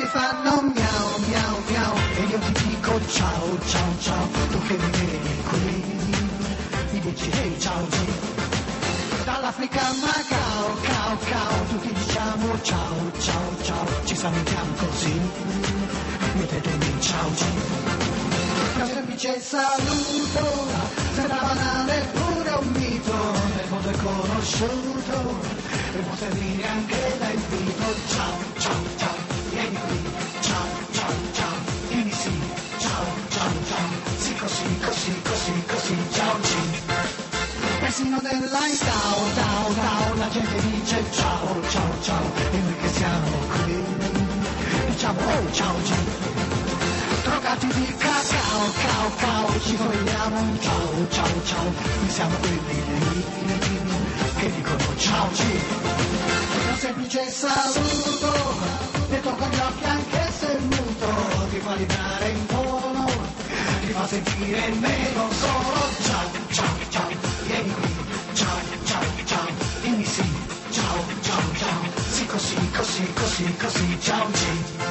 fanno miau miau miau e io ti dico ciao ciao ciao, tu che mi vedi qui mi dici hey ciao G. Dall'Africa a Macao, cao cao, tutti diciamo ciao ciao ciao, ci salutiamo così, mettetemi ciao G. Un semplice saluto, sembra banale pure un mito, nel mondo è conosciuto, e può servire anche da invito. Ciao, ciao, ciao, vieni qui, ciao, ciao, ciao, vieni sì, ciao, ciao, ciao, sì così, così, così, così, ciao G. Persino nell'line down, down, down, la gente dice ciao, ciao, ciao, e noi che siamo qui, diciamo oh, ciao G. Drogati di cacao, cao, cao, ci vogliamo un ciao, ciao, ciao, noi siamo quelli lì, che dicono ciao G. Un semplice saluto, detto con gli occhi anche se muto, ti fa vibrare in tono, ti fa sentire meno solo, ciao, ciao, ciao, vieni qui, ciao, ciao, ciao, dimmi sì, ciao, ciao, ciao, sì così, così, così, così, ciao G.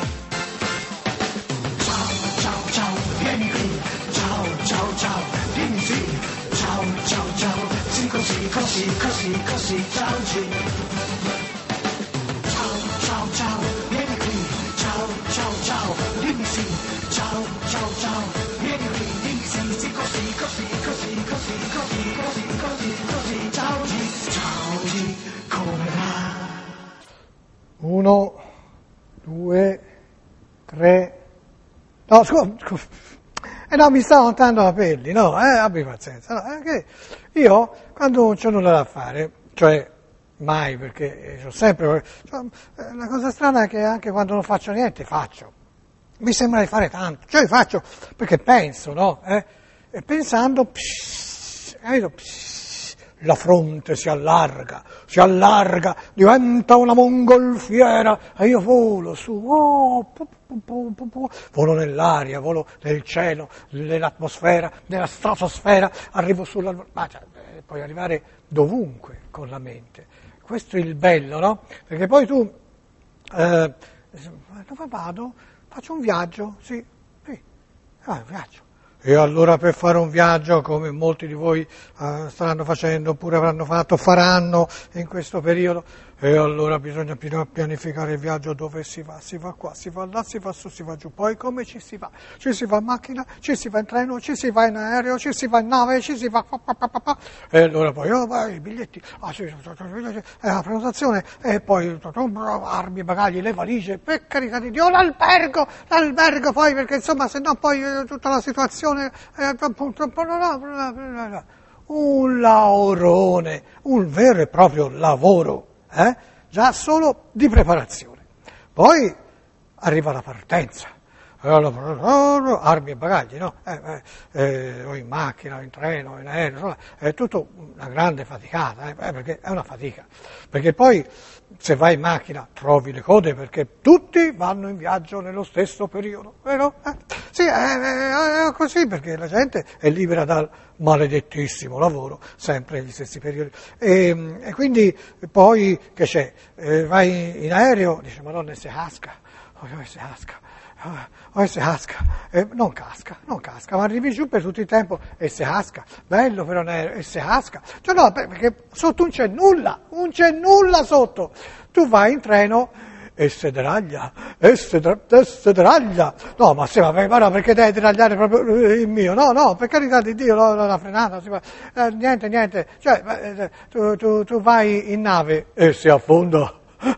Vieni qui, ciao, ciao, ciao, dimmi sì, ciao, ciao, ciao, sì così, così, così, così, ciao G. Ciao, ciao, ciao, vieni qui, ciao, ciao, ciao, dimmi sì, ciao, ciao, ciao, vieni qui, dimmi sì, sì così, così, così, così, così, così, così, così, ciao G, come va? 1, 2, 3, no, scusa. No, mi sta montando la pelli, no, abbi pazienza. No, che io, quando non c'ho nulla da fare, cioè mai, perché c'ho sempre... la cosa strana è che anche quando non faccio niente, faccio. Mi sembra di fare tanto, cioè faccio perché penso, no? E pensando, capito? La fronte si allarga, diventa una mongolfiera e io volo su, volo nell'aria, volo nel cielo, nell'atmosfera, nella stratosfera, arrivo sulla... Ma cioè, puoi arrivare dovunque con la mente. Questo è il bello, no? Perché poi tu, dove vado? Faccio un viaggio, sì, un viaggio. E allora per fare un viaggio, come molti di voi staranno facendo, oppure avranno fatto, faranno in questo periodo, e allora bisogna pianificare il viaggio, dove si va qua, si va là, si va su, si va giù, poi come ci si va? Ci si va in macchina, ci si va in treno, ci si va in aereo, ci si va in nave, ci si va... E allora poi i biglietti, la prenotazione, e poi armi, bagagli, le valigie, per carità di Dio, l'albergo poi, perché insomma se no poi tutta la situazione un lavorone, un vero e proprio lavoro, già solo di preparazione. Poi arriva la partenza, armi e bagagli, no? O in macchina, o in treno, o in aereo, insomma, è tutto una grande faticata, perché è una fatica. Perché poi se vai in macchina trovi le code, perché tutti vanno in viaggio nello stesso periodo, vero? Sì, è così, perché la gente è libera dal maledettissimo lavoro, sempre negli stessi periodi. E quindi poi che c'è? Vai in aereo, dice Madonna, se casca, non casca, ma arrivi giù per tutto il tempo e se casca, bello però un aereo, e se casca, cioè no, perché sotto non c'è nulla sotto, tu vai in treno e se deraglia, no, ma sì, ma no, perché devi deragliare proprio il mio, no, per carità di Dio, la frenata, niente, cioè, tu vai in nave e si affonda,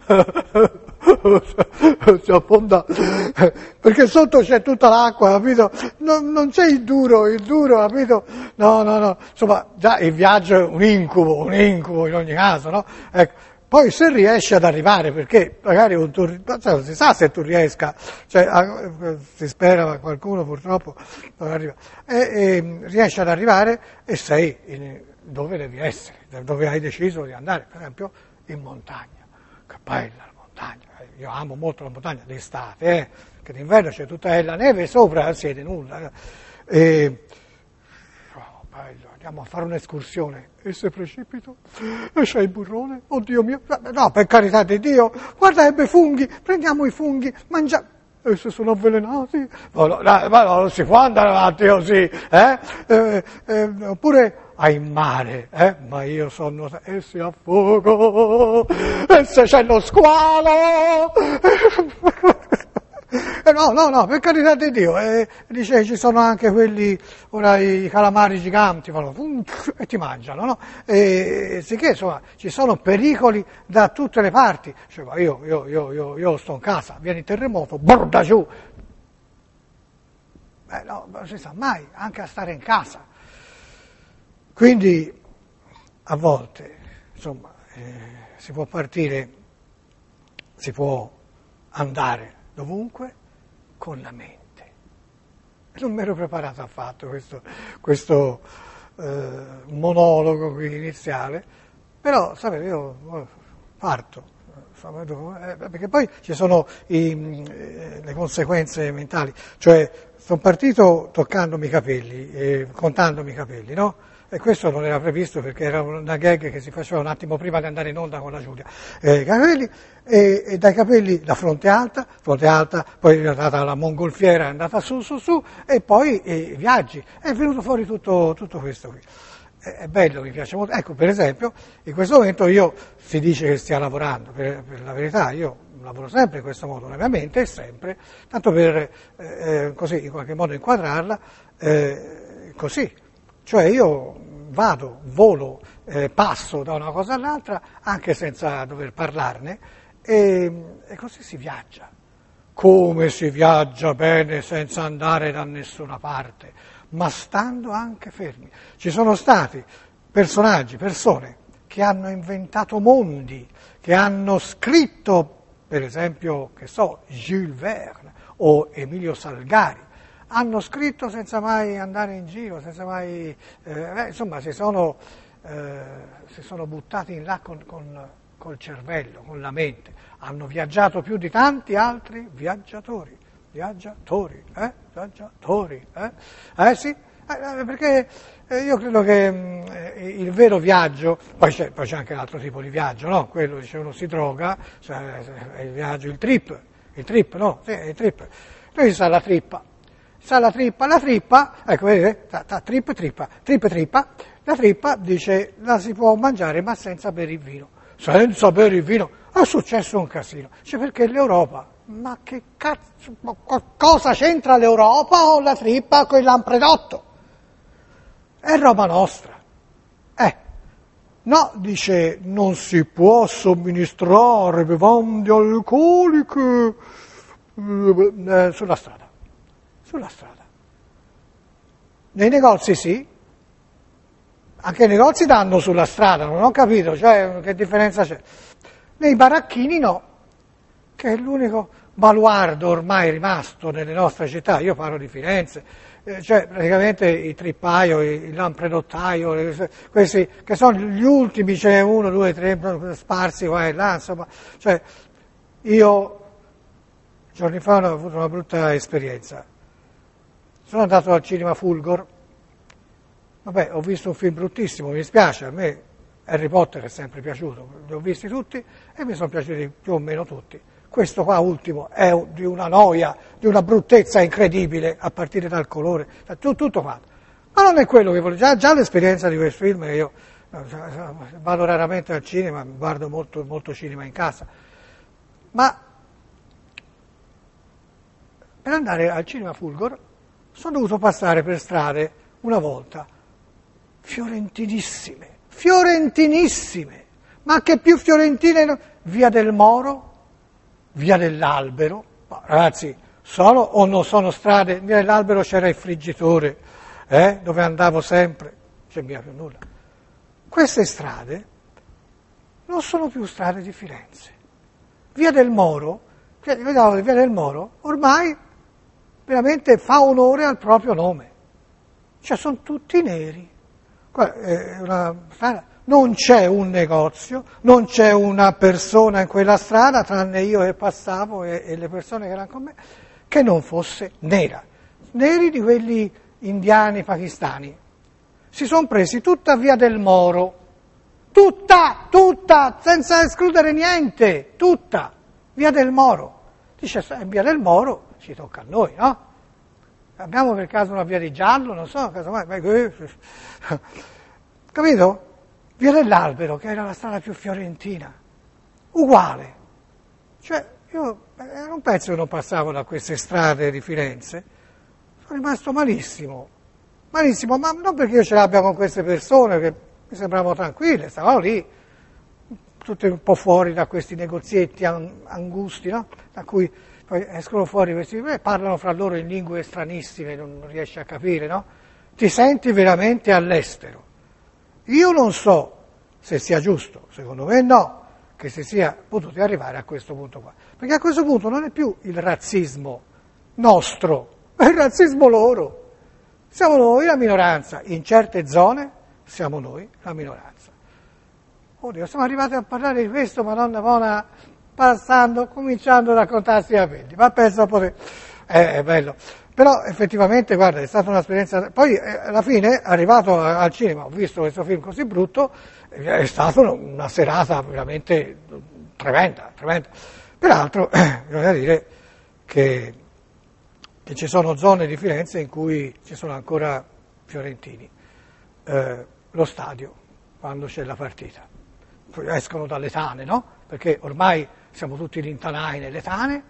perché sotto c'è tutta l'acqua, capito? Non c'è il duro, capito? No, insomma, già il viaggio è un incubo in ogni caso, no? Ecco. Poi se riesci ad arrivare, perché magari non si sa se tu riesca, cioè si spera, ma qualcuno purtroppo non arriva, e riesci ad arrivare e sei dove devi essere, dove hai deciso di andare, per esempio in montagna. Che bella la montagna, io amo molto la montagna d'estate, che d'inverno c'è tutta la neve sopra, non siete nulla, bello, andiamo a fare un'escursione, e se precipito, e c'è il burrone, oddio mio, no, per carità di Dio, guarda, ebbe funghi, prendiamo i funghi, mangiamo, E se sono avvelenati? Ma non si può andare avanti così, oppure ai mare, ma io sono, e si affogo, e se c'è lo squalo, no, per carità di Dio, dice ci sono anche quelli, ora i calamari giganti, fanno, e ti mangiano, no? Sicché, insomma, ci sono pericoli da tutte le parti. Cioè, ma io sto in casa, viene il terremoto, borda giù. No, non si sa mai, anche a stare in casa. Quindi, a volte, insomma, si può partire, si può andare dovunque con la mente. Non mi ero preparato affatto questo monologo qui iniziale, però sapete io parto, perché poi ci sono le conseguenze mentali, cioè sono partito toccandomi i capelli, contandomi i capelli, no? E questo non era previsto perché era una gag che si faceva un attimo prima di andare in onda con la Giulia. Capelli, e dai capelli la fronte alta, poi è andata la mongolfiera, è andata su, e poi viaggi. È venuto fuori tutto questo qui. È bello, mi piace molto. Ecco, per esempio, in questo momento io si dice che stia lavorando, per la verità io lavoro sempre in questo modo, la mia mente è sempre, tanto per così in qualche modo inquadrarla, così. Cioè io volo, passo da una cosa all'altra, anche senza dover parlarne, e così si viaggia. Come si viaggia bene senza andare da nessuna parte, ma stando anche fermi. Ci sono stati persone che hanno inventato mondi, che hanno scritto, per esempio, Jules Verne o Emilio Salgari, hanno scritto senza mai andare in giro, senza mai, insomma, si sono buttati in là col cervello, con la mente, hanno viaggiato più di tanti altri viaggiatori, sì, perché io credo che il vero viaggio, poi c'è anche l'altro tipo di viaggio, no? Quello dice uno si droga, cioè il viaggio, il trip, no? Sì, il trip. Lui sa la trippa, ecco, vedete, trippa, la trippa dice la si può mangiare ma senza bere il vino. Senza bere il vino è successo un casino, cioè perché l'Europa, ma che cazzo, cosa c'entra l'Europa o la trippa con il lampredotto? È roba nostra. No, dice, non si può somministrare bevande alcoliche sulla strada. Nei negozi sì, anche i negozi danno sulla strada, non ho capito, cioè che differenza c'è. Nei baracchini no, che è l'unico baluardo ormai rimasto nelle nostre città, io parlo di Firenze, cioè praticamente i trippaio, il lampredottaio, questi che sono gli ultimi, c'è 1, 2, 3 sparsi qua e là, insomma, cioè io giorni fa ho avuto una brutta esperienza. Sono andato al cinema Fulgor, vabbè, ho visto un film bruttissimo, mi dispiace, a me Harry Potter è sempre piaciuto, li ho visti tutti e mi sono piaciuti più o meno tutti. Questo qua ultimo è di una noia, di una bruttezza incredibile, a partire dal colore, tutto fatto. Ma non è quello che volevo, già l'esperienza di questo film, io vado raramente al cinema, guardo molto cinema in casa, ma per andare al cinema Fulgor sono dovuto passare per strade una volta fiorentinissime, ma che più fiorentine, via del Moro, via dell'Albero, ma ragazzi, sono o non sono strade, via dell'Albero c'era il friggitore, dove andavo sempre, c'è via più nulla. Queste strade non sono più strade di Firenze. Via del Moro, via del Moro, ormai veramente fa onore al proprio nome. Cioè sono tutti neri. Non c'è un negozio, non c'è una persona in quella strada, tranne io che passavo e le persone che erano con me, che non fosse nera. Neri di quelli indiani, pakistani. Si sono presi tutta via del Moro, tutta, senza escludere niente, tutta, via del Moro. Dice, via del Moro, ci tocca a noi, no? Abbiamo per caso una via di giallo, non so, casomai, capito? Via dell'Albero, che era la strada più fiorentina, uguale. Cioè, io era un pezzo che non passavo da queste strade di Firenze, sono rimasto malissimo, ma non perché io ce l'abbia con queste persone che mi sembravano tranquille, stavano lì, tutte un po' fuori da questi negozietti angusti, no? Da cui poi escono fuori questi, parlano fra loro in lingue stranissime, non riesci a capire, no? Ti senti veramente all'estero. Io non so se sia giusto, secondo me no, che si sia potuti arrivare a questo punto qua. Perché a questo punto non è più il razzismo nostro, è il razzismo loro. Siamo noi la minoranza, in certe zone siamo noi la minoranza. Oddio, siamo arrivati a parlare di questo, Madonna buona, cominciando a raccontarsi i capelli, ma penso è bello. Però effettivamente, guarda, è stata un'esperienza. Poi alla fine, arrivato al cinema, ho visto questo film così brutto, è stata una serata veramente tremenda. Peraltro, bisogna dire che ci sono zone di Firenze in cui ci sono ancora fiorentini. Lo stadio, quando c'è la partita. Poi escono dalle tane, no? Perché ormai siamo tutti rintanai nelle tane.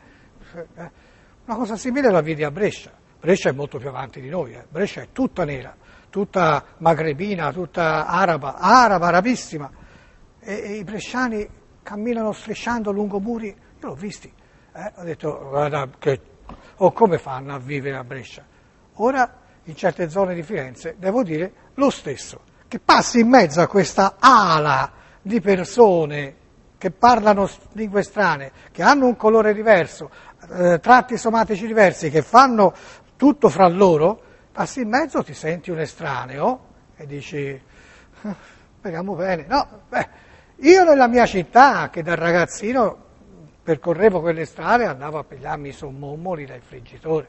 Una cosa simile la vidi a Brescia. Brescia è molto più avanti di noi, Brescia è tutta nera, tutta magrebina, tutta arabissima. E i bresciani camminano strisciando lungo muri, io l'ho visti. Ho detto, guarda, come fanno a vivere a Brescia? Ora, in certe zone di Firenze, devo dire lo stesso, che passi in mezzo a questa ala di persone che parlano lingue strane, che hanno un colore diverso, tratti somatici diversi, che fanno tutto fra loro, passi in mezzo, ti senti un estraneo e dici, speriamo bene. No, io nella mia città, che da ragazzino percorrevo quelle strade, andavo a pigliarmi i sommommoli dai friggitori.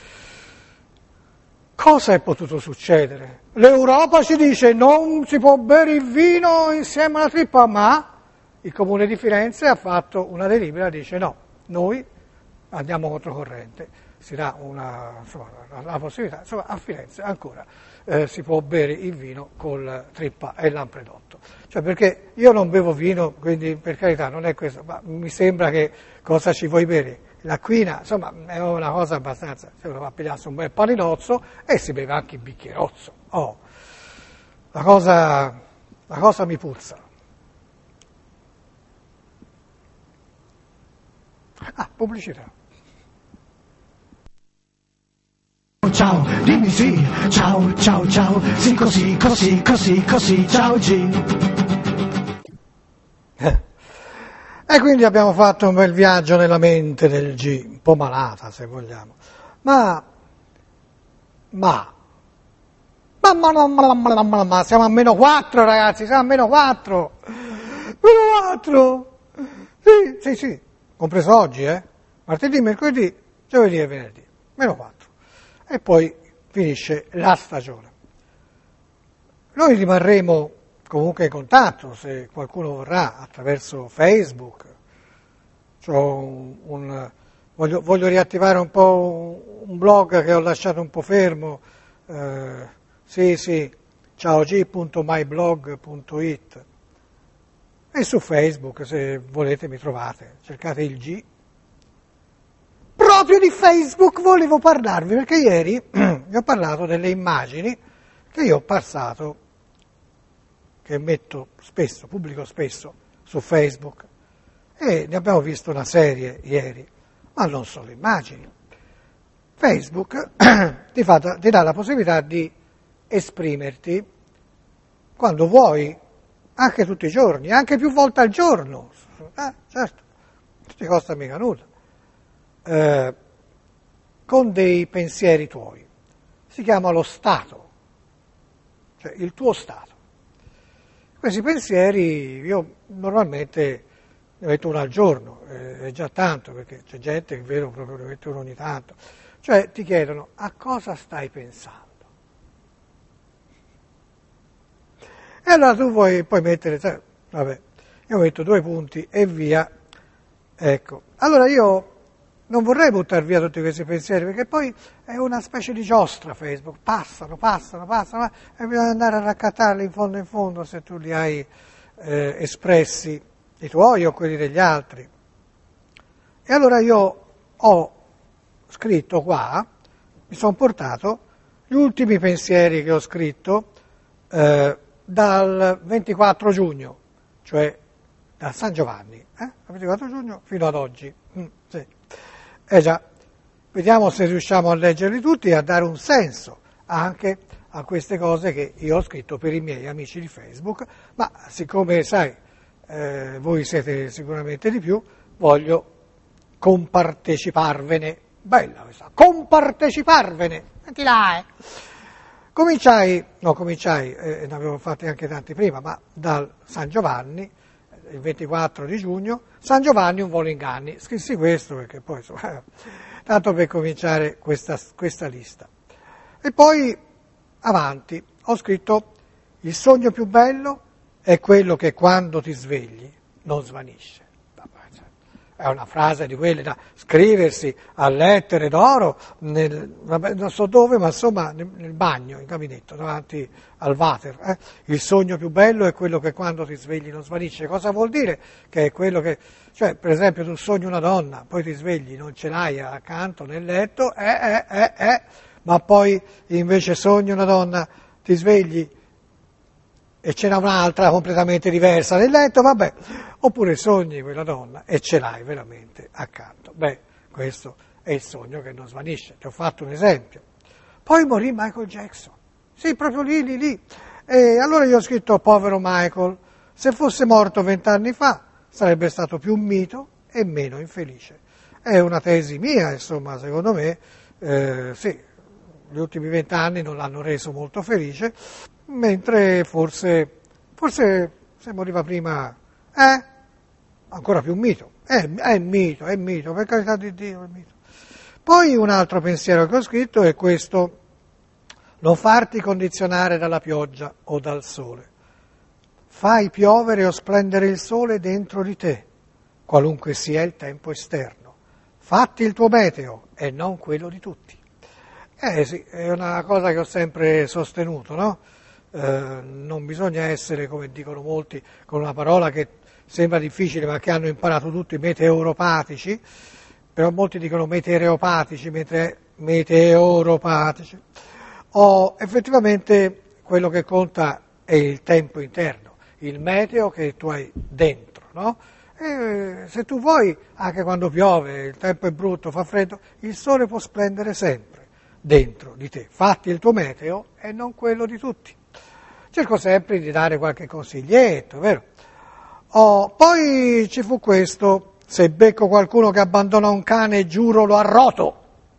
Cosa è potuto succedere? L'Europa ci dice non si può bere il vino insieme alla trippa, ma il Comune di Firenze ha fatto una delibera, dice no, noi andiamo controcorrente, si dà la possibilità, insomma a Firenze ancora si può bere il vino col trippa e lampredotto. Cioè perché io non bevo vino, quindi per carità non è questo, ma mi sembra che cosa ci vuoi bere? L'acquina, insomma, è una cosa abbastanza, se uno va a pigliarsi un bel paninozzo e si beve anche il bicchierozzo. La cosa mi puzza. Pubblicità. Ciao, dimmi sì, ciao, sì così, ciao G. E quindi abbiamo fatto un bel viaggio nella mente del G, un po' malata se vogliamo, ma siamo a -4 ragazzi, siamo a -4, sì, compreso oggi, martedì, mercoledì, giovedì e venerdì, -4, e poi finisce la stagione. Noi rimarremo comunque in contatto, se qualcuno vorrà, attraverso Facebook. Voglio riattivare un po' un blog che ho lasciato un po' fermo, ciaog.myblog.it, e su Facebook, se volete, mi trovate, cercate il G. Proprio di Facebook volevo parlarvi, perché ieri vi ho parlato delle immagini che io ho passato, che pubblico spesso su Facebook, e ne abbiamo visto una serie ieri, ma non solo immagini. Facebook ti dà la possibilità di esprimerti quando vuoi, anche tutti i giorni, anche più volte al giorno, certo, non ti costa mica nulla, con dei pensieri tuoi. Si chiama lo stato, cioè il tuo stato. Questi pensieri io normalmente ne metto uno al giorno, è già tanto, perché c'è gente che vedo proprio ne mette uno ogni tanto. Cioè ti chiedono a cosa stai pensando. E allora tu puoi mettere, io metto 2 punti e via. Ecco, allora io non vorrei buttare via tutti questi pensieri, perché poi è una specie di giostra Facebook, passano, e bisogna andare a raccattarli in fondo se tu li hai espressi, i tuoi o quelli degli altri. E allora io ho scritto qua, mi sono portato gli ultimi pensieri che ho scritto dal 24 giugno, cioè da San Giovanni, dal 24 giugno fino ad oggi. Sì. Già, vediamo se riusciamo a leggerli tutti e a dare un senso anche a queste cose che io ho scritto per i miei amici di Facebook, ma siccome, sai, voi siete sicuramente di più, voglio comparteciparvene. Bella questa, comparteciparvene! Senti là, ne avevo fatti anche tanti prima, ma dal San Giovanni, il 24 di giugno, San Giovanni un volo inganni. Scrissi questo perché poi, insomma, tanto per cominciare questa lista. E poi, avanti, ho scritto: il sogno più bello è quello che quando ti svegli non svanisce. È una frase di quelle da scriversi a lettere d'oro, non so dove, ma insomma nel bagno, in gabinetto, davanti al water. Il sogno più bello è quello che quando ti svegli non svanisce. Cosa vuol dire? Che è quello che, cioè per esempio tu sogni una donna, poi ti svegli, non ce l'hai accanto nel letto, ma poi invece sogni una donna, ti svegli e ce n'è un'altra completamente diversa nel letto, vabbè, oppure sogni quella donna e ce l'hai veramente accanto. Questo è il sogno che non svanisce, ti ho fatto un esempio. Poi morì Michael Jackson, sì, proprio lì. E allora io ho scritto: povero Michael, se fosse morto 20 anni fa sarebbe stato più un mito e meno infelice. È una tesi mia, insomma, secondo me, sì, gli ultimi 20 anni non l'hanno reso molto felice, mentre forse se moriva prima, ancora più un mito. È mito, per carità di Dio, è mito. Poi un altro pensiero che ho scritto è questo: non farti condizionare dalla pioggia o dal sole. Fai piovere o splendere il sole dentro di te, qualunque sia il tempo esterno. Fatti il tuo meteo e non quello di tutti. Sì, è una cosa che ho sempre sostenuto, no? Non bisogna essere, come dicono molti, con una parola che sembra difficile ma che hanno imparato tutti, meteoropatici, però molti dicono meteoropatici, mentre meteoropatici. Effettivamente quello che conta è il tempo interno, il meteo che tu hai dentro, no? E se tu vuoi, anche quando piove, il tempo è brutto, fa freddo, il sole può splendere sempre dentro di te. Fatti il tuo meteo e non quello di tutti. Cerco sempre di dare qualche consiglietto, vero? Poi ci fu questo: se becco qualcuno che abbandona un cane, giuro lo arroto.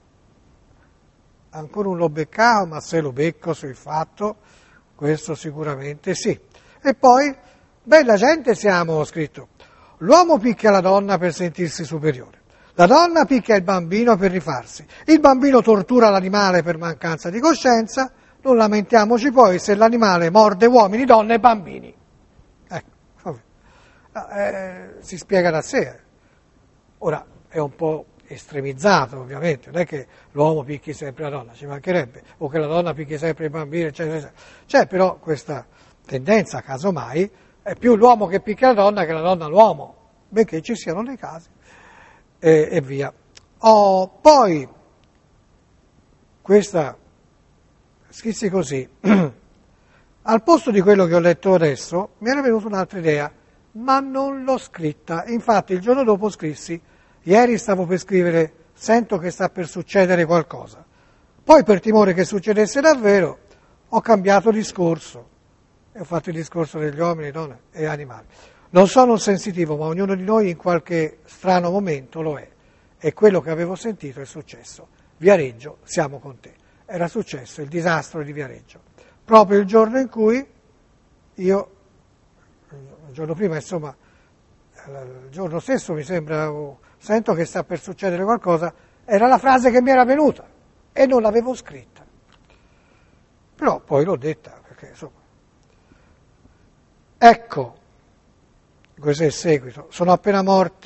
Ancora non l'ho beccato, ma se lo becco sul fatto, questo sicuramente sì. E poi, bella gente siamo, ho scritto. L'uomo picchia la donna per sentirsi superiore. La donna picchia il bambino per rifarsi. Il bambino tortura l'animale per mancanza di coscienza. Non lamentiamoci poi se l'animale morde uomini, donne e bambini. Ecco, si spiega da sé. Ora, è un po' estremizzato ovviamente, non è che l'uomo picchi sempre la donna, ci mancherebbe, o che la donna picchi sempre i bambini, eccetera, eccetera. C'è però questa tendenza, casomai, è più l'uomo che picchia la donna che la donna l'uomo, benché ci siano dei casi, e via. Poi, questa, scrissi così, al posto di quello che ho letto adesso, mi era venuta un'altra idea, ma non l'ho scritta. Infatti il giorno dopo scrissi: ieri stavo per scrivere, sento che sta per succedere qualcosa. Poi, per timore che succedesse davvero, ho cambiato discorso e ho fatto il discorso degli uomini, donne e animali. Non sono un sensitivo, ma ognuno di noi in qualche strano momento lo è. E quello che avevo sentito è successo. Viareggio, siamo con te. Era successo il disastro di Viareggio. Proprio il giorno in cui io, il giorno prima, insomma, il giorno stesso mi sembra, sento che sta per succedere qualcosa, era la frase che mi era venuta e non l'avevo scritta. Però poi l'ho detta, perché insomma. Ecco, questo è il seguito. Sono appena morti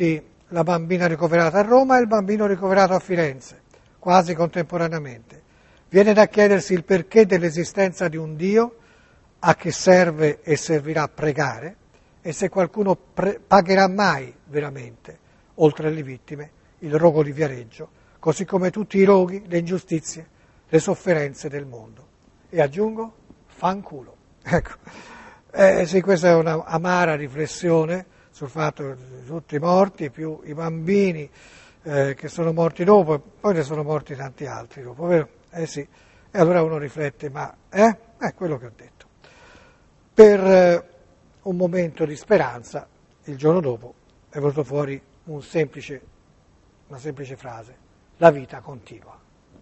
la bambina ricoverata a Roma e il bambino ricoverato a Firenze, quasi contemporaneamente. Viene da chiedersi il perché dell'esistenza di un Dio, a che serve e servirà pregare, e se qualcuno pagherà mai veramente, oltre alle vittime, il rogo di Viareggio, così come tutti i roghi, le ingiustizie, le sofferenze del mondo. E aggiungo, fanculo. Ecco, sì, questa è una amara riflessione sul fatto di tutti i morti, più i bambini che sono morti dopo, e poi ne sono morti tanti altri dopo, vero? Sì. E allora uno riflette, ma è quello che ho detto. Per un momento di speranza, il giorno dopo è venuto fuori una semplice frase: la vita continua.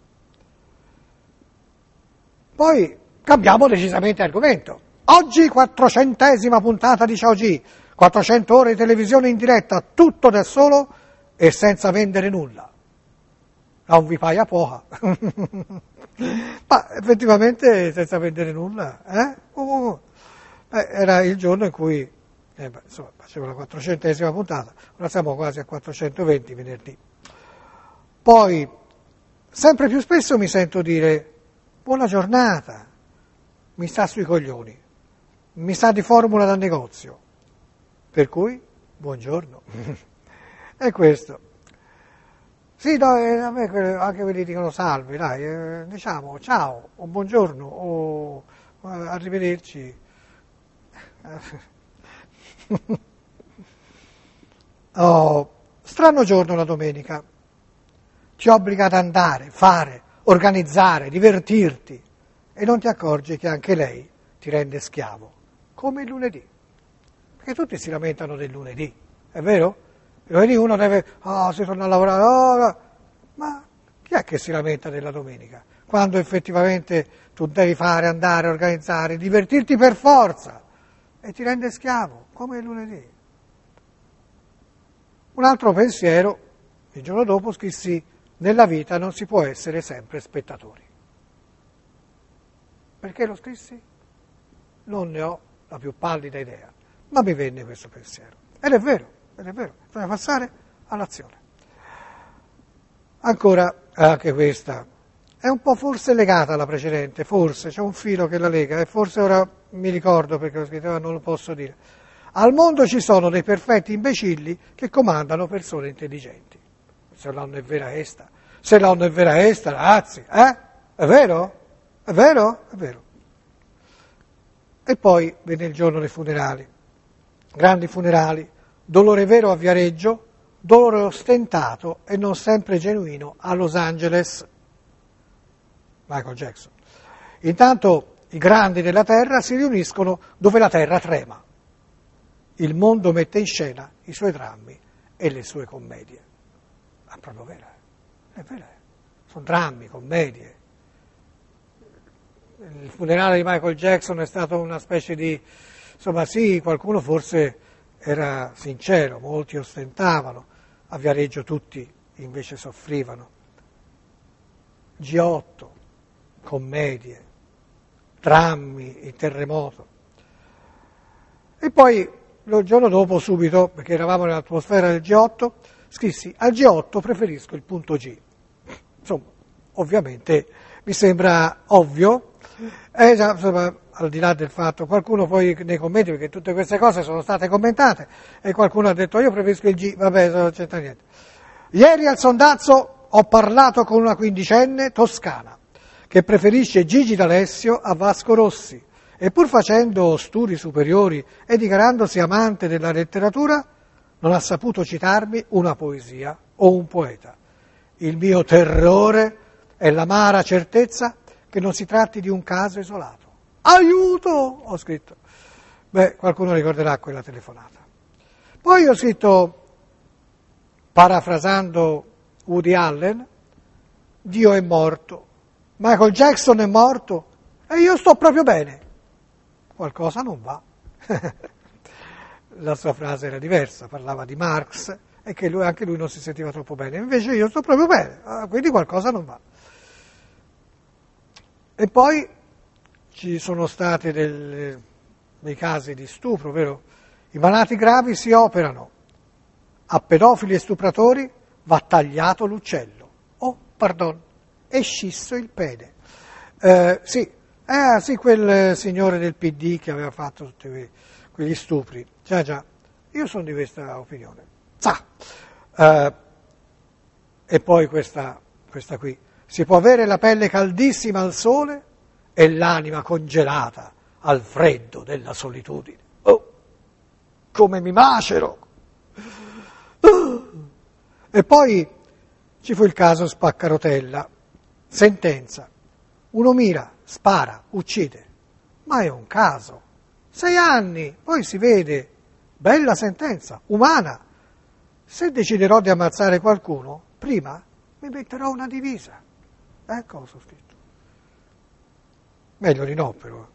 Poi cambiamo decisamente argomento. Oggi 400esima puntata di Ciao G, 400 ore di televisione in diretta, tutto da solo e senza vendere nulla. Non vi paia poca. Ma effettivamente senza vendere nulla, era il giorno in cui facevo la 400esima puntata, ora siamo quasi a 420 venerdì. Poi, sempre più spesso mi sento dire, buona giornata, mi sta sui coglioni, mi sa di formula da negozio, per cui, buongiorno. È questo. Sì, no, a me anche quelli dicono salve, dai, diciamo ciao, o buongiorno, o arrivederci. Oh, strano giorno la domenica, ti obbliga ad andare, fare, organizzare, divertirti e non ti accorgi che anche lei ti rende schiavo, come il lunedì, perché tutti si lamentano del lunedì, è vero? Il lunedì uno deve, si torna a lavorare, ma chi è che si lamenta della domenica? Quando effettivamente tu devi fare, andare, organizzare, divertirti per forza e ti rende schiavo, come il lunedì. Un altro pensiero, il giorno dopo scrissi, nella vita non si può essere sempre spettatori. Perché lo scrissi? Non ne ho la più pallida idea, ma mi venne questo pensiero. Ed è vero, bisogna passare all'azione. Ancora, anche questa è un po' forse legata alla precedente, forse, c'è un filo che la lega, e forse ora mi ricordo perché lo scritteva, non lo posso dire. Al mondo ci sono dei perfetti imbecilli che comandano persone intelligenti. Se l'hanno è vera esta, ragazzi, È vero? È vero? È vero. E poi venne il giorno dei funerali, grandi funerali, dolore vero a Viareggio, dolore ostentato e non sempre genuino a Los Angeles. Michael Jackson. Intanto i grandi della terra si riuniscono dove la terra trema. Il mondo mette in scena i suoi drammi e le sue commedie. È proprio vera, è vera. Sono drammi, commedie. Il funerale di Michael Jackson è stato una specie di, insomma sì, qualcuno forse era sincero, molti ostentavano, a Viareggio tutti invece soffrivano. G8, commedie, drammi, il terremoto. E poi il giorno dopo, subito, perché eravamo nell'atmosfera del G8, scrissi: al G8 preferisco il punto G. Insomma, ovviamente mi sembra ovvio, insomma, al di là del fatto, qualcuno poi nei commenti, perché tutte queste cose sono state commentate, e qualcuno ha detto io preferisco il G, vabbè, non c'entra niente. Ieri al sondazzo ho parlato con una quindicenne toscana che preferisce Gigi D'Alessio a Vasco Rossi e pur facendo studi superiori e dichiarandosi amante della letteratura non ha saputo citarmi una poesia o un poeta. Il mio terrore è l'amara certezza che non si tratti di un caso isolato. Aiuto! Ho scritto. Beh, qualcuno ricorderà quella telefonata. Poi ho scritto, parafrasando Woody Allen, Dio è morto, Michael Jackson è morto e io sto proprio bene. Qualcosa non va. La sua frase era diversa, parlava di Marx e che anche lui non si sentiva troppo bene. Invece io sto proprio bene, quindi qualcosa non va. E poi ci sono stati dei casi di stupro, vero? I malati gravi si operano, A pedofili e stupratori va tagliato l'uccello. Oh, pardon, è scisso il pene. Sì, quel signore del PD che aveva fatto tutti quegli stupri. Già, io sono di questa opinione. E poi questa qui. Si può avere la pelle caldissima al sole e l'anima congelata al freddo della solitudine. Oh, come mi macero! E poi ci fu il caso Spaccarotella. Sentenza. Uno mira, spara, uccide. Ma è un caso. 6 anni, poi si vede. Bella sentenza, umana. Se deciderò di ammazzare qualcuno, prima mi metterò una divisa. Ecco cosa ho scritto. Meglio di no, però.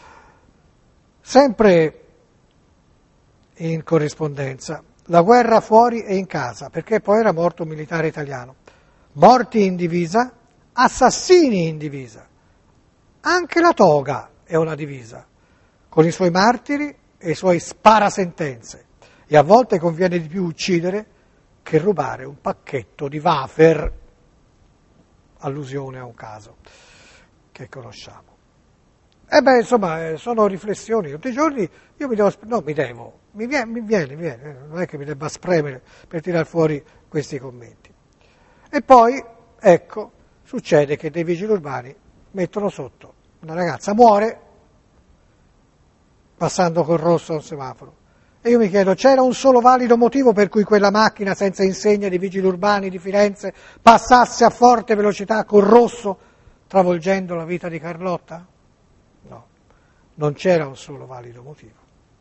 Sempre in corrispondenza, la guerra fuori e in casa, perché poi era morto un militare italiano. Morti in divisa, assassini in divisa. Anche la toga è una divisa, con i suoi martiri e i suoi sparasentenze. E a volte conviene di più uccidere che rubare un pacchetto di wafer, allusione a un caso che conosciamo. Insomma, sono riflessioni. Tutti i giorni io mi viene, non è che mi debba spremere per tirar fuori questi commenti. E poi, ecco, succede che dei vigili urbani mettono sotto, una ragazza muore passando col rosso a un semaforo. E io mi chiedo, c'era un solo valido motivo per cui quella macchina senza insegna dei vigili urbani di Firenze passasse a forte velocità col rosso, travolgendo la vita di Carlotta? No, non c'era un solo valido motivo.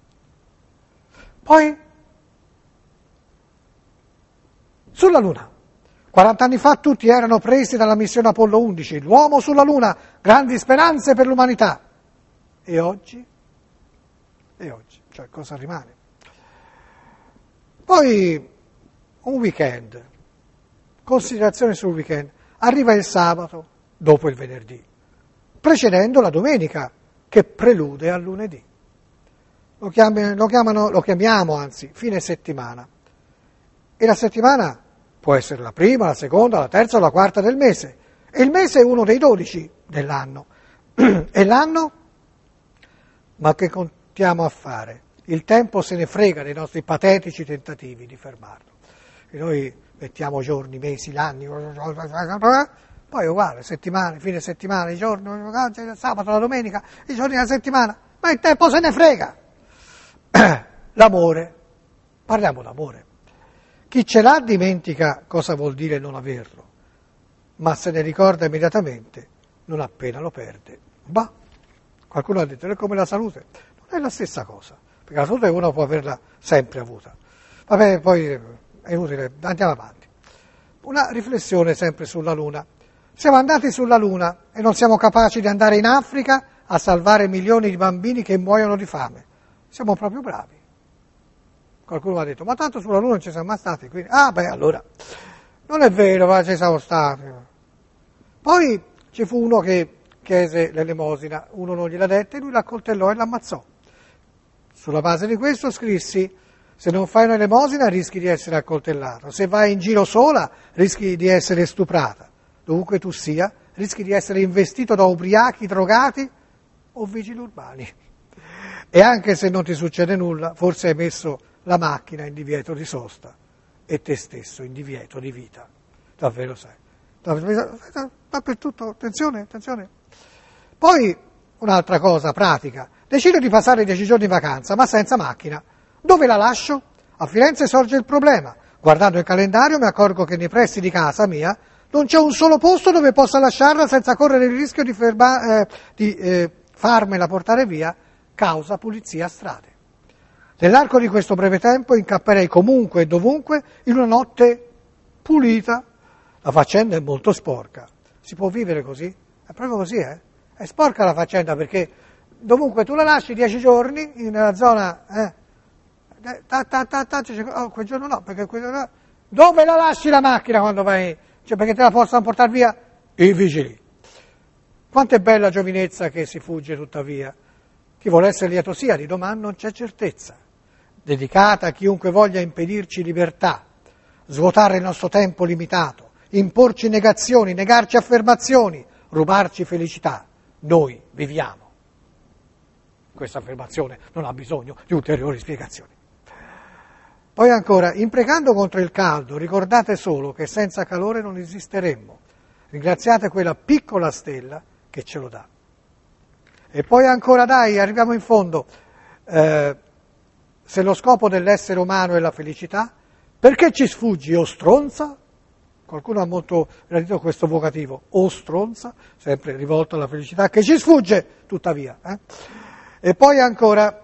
Poi, sulla Luna. 40 anni fa tutti erano presi dalla missione Apollo 11, l'uomo sulla Luna, grandi speranze per l'umanità. E oggi? Cioè cosa rimane? Poi un weekend, considerazione sul weekend, arriva il sabato dopo il venerdì, precedendo la domenica che prelude al lunedì. Lo chiamiamo fine settimana. E la settimana può essere la prima, la seconda, la terza o la quarta del mese. E il mese è uno dei 12 dell'anno. E l'anno? Ma che contiamo a fare? Il tempo se ne frega dei nostri patetici tentativi di fermarlo. E noi mettiamo giorni, mesi, l'anni, poi è uguale, settimane, fine settimana, i giorni, il sabato, la domenica, i giorni della settimana, ma il tempo se ne frega. L'amore, parliamo d'amore. Chi ce l'ha dimentica cosa vuol dire non averlo, ma se ne ricorda immediatamente non appena lo perde. Qualcuno ha detto, è come la salute, non è la stessa cosa, perché la salute uno può averla sempre avuta. Vabbè, poi è inutile, andiamo avanti. Una riflessione sempre sulla Luna. Siamo andati sulla Luna e non siamo capaci di andare in Africa a salvare milioni di bambini che muoiono di fame. Siamo proprio bravi. Qualcuno mi ha detto, ma tanto sulla Luna non ci siamo mai stati. Quindi, allora, non è vero, ma ci siamo stati. Poi ci fu uno che chiese l'elemosina, uno non gliela dette, lui la accoltellò e l'ammazzò. Sulla base di questo scrissi, se non fai un'elemosina rischi di essere accoltellato, se vai in giro sola rischi di essere stuprata, dovunque tu sia, rischi di essere investito da ubriachi, drogati o vigili urbani. E anche se non ti succede nulla, forse hai messo la macchina in divieto di sosta e te stesso in divieto di vita. Davvero sai. Dappertutto, attenzione. Poi un'altra cosa pratica, decido di passare 10 giorni in vacanza, ma senza macchina. Dove la lascio? A Firenze sorge il problema. Guardando il calendario mi accorgo che nei pressi di casa mia non c'è un solo posto dove possa lasciarla senza correre il rischio di farmela portare via causa pulizia strade. Nell'arco di questo breve tempo incapperei comunque e dovunque in una notte pulita. La faccenda è molto sporca. Si può vivere così? È proprio così, eh? È sporca la faccenda perché dovunque tu la lasci 10 giorni nella zona... quel giorno no, perché quel giorno no. Dove la lasci la macchina quando vai? Cioè perché te la possono portare via i vigili. Quanto è bella giovinezza che si fugge tuttavia. Chi vuole essere lieto sia, di domani non c'è certezza. dedicata a chiunque voglia impedirci libertà, svuotare il nostro tempo limitato, imporci negazioni, negarci affermazioni, rubarci felicità. Noi viviamo. Questa affermazione non ha bisogno di ulteriori spiegazioni. Poi ancora, imprecando contro il caldo, ricordate solo che senza calore non esisteremmo. Ringraziate quella piccola stella che ce lo dà. E poi ancora, dai, arriviamo in fondo. Se lo scopo dell'essere umano è la felicità, perché ci sfuggi, o stronza? Qualcuno ha molto gradito questo vocativo, o stronza, sempre rivolto alla felicità, che ci sfugge, tuttavia. E poi ancora,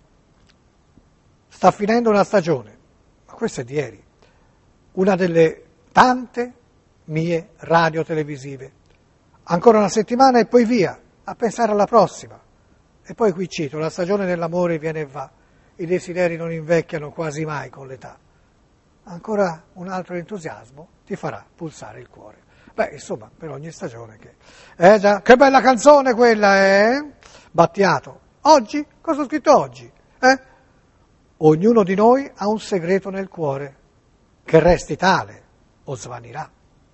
sta finendo una stagione, ma questa è di ieri, una delle tante mie radio televisive. Ancora una settimana e poi via, a pensare alla prossima. E poi qui cito, la stagione dell'amore viene e va, i desideri non invecchiano quasi mai con l'età. Ancora un altro entusiasmo ti farà pulsare il cuore. Beh, insomma, per ogni stagione che... già, che bella canzone quella, Battiato. Oggi? Cosa ho scritto oggi? Ognuno di noi ha un segreto nel cuore, che resti tale o svanirà.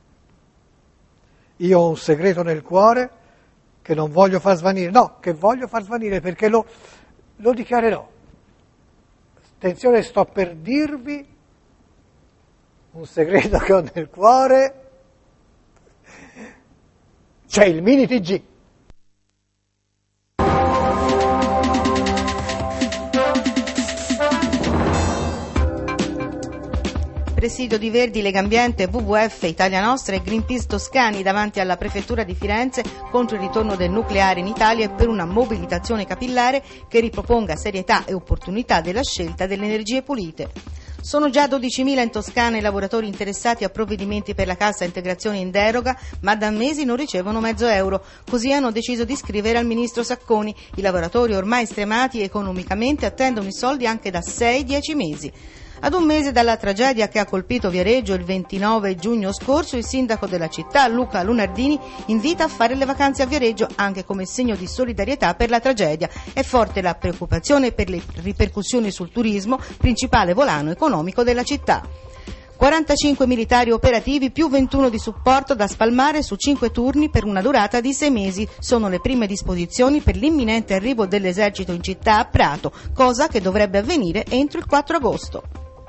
Io ho un segreto nel cuore che non voglio far svanire, no, che voglio far svanire perché lo dichiarerò. Attenzione, sto per dirvi un segreto che ho nel cuore, c'è il mini TG. Presidio di Verdi, Legambiente, WWF, Italia Nostra e Greenpeace Toscani davanti alla prefettura di Firenze contro il ritorno del nucleare in Italia e per una mobilitazione capillare che riproponga serietà e opportunità della scelta delle energie pulite. Sono già 12.000 in Toscana i lavoratori interessati a provvedimenti per la cassa integrazione in deroga, ma da mesi non ricevono €0,5. Così hanno deciso di scrivere al ministro Sacconi. I lavoratori ormai stremati economicamente attendono i soldi anche da 6-10 mesi. Ad un mese dalla tragedia che ha colpito Viareggio il 29 giugno scorso, il sindaco della città, Luca Lunardini, invita a fare le vacanze a Viareggio anche come segno di solidarietà per la tragedia. È forte la preoccupazione per le ripercussioni sul turismo, principale volano economico della città. 45 militari operativi più 21 di supporto da spalmare su 5 turni per una durata di 6 mesi. Sono le prime disposizioni per l'imminente arrivo dell'esercito in città a Prato, cosa che dovrebbe avvenire entro il 4 agosto.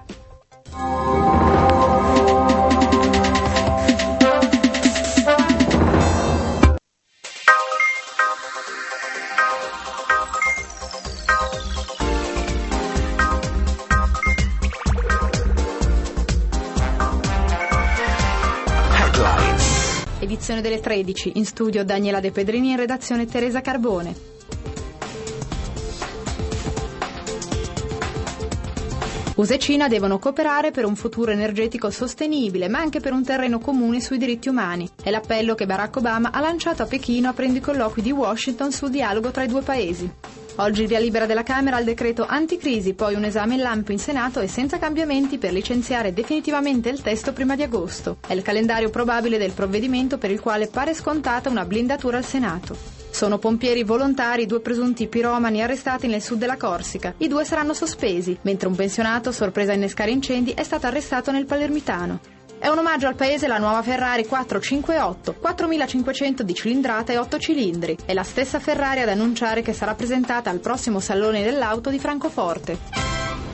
Edizione delle 13, in studio Daniela De Pedrini, in redazione Teresa Carbone. USA e Cina devono cooperare per un futuro energetico sostenibile, ma anche per un terreno comune sui diritti umani. È l'appello che Barack Obama ha lanciato a Pechino aprendo i colloqui di Washington sul dialogo tra i due paesi. Oggi il via libera della Camera al decreto anticrisi, poi un esame in lampo in Senato e senza cambiamenti per licenziare definitivamente il testo prima di agosto. È il calendario probabile del provvedimento per il quale pare scontata una blindatura al Senato. Sono pompieri volontari 2 presunti piromani arrestati nel sud della Corsica. I 2 saranno sospesi, mentre un pensionato, sorpreso a innescare incendi, è stato arrestato nel Palermitano. È un omaggio al paese la nuova Ferrari 458, 4.500 di cilindrata e 8 cilindri. È la stessa Ferrari ad annunciare che sarà presentata al prossimo Salone dell'Auto di Francoforte.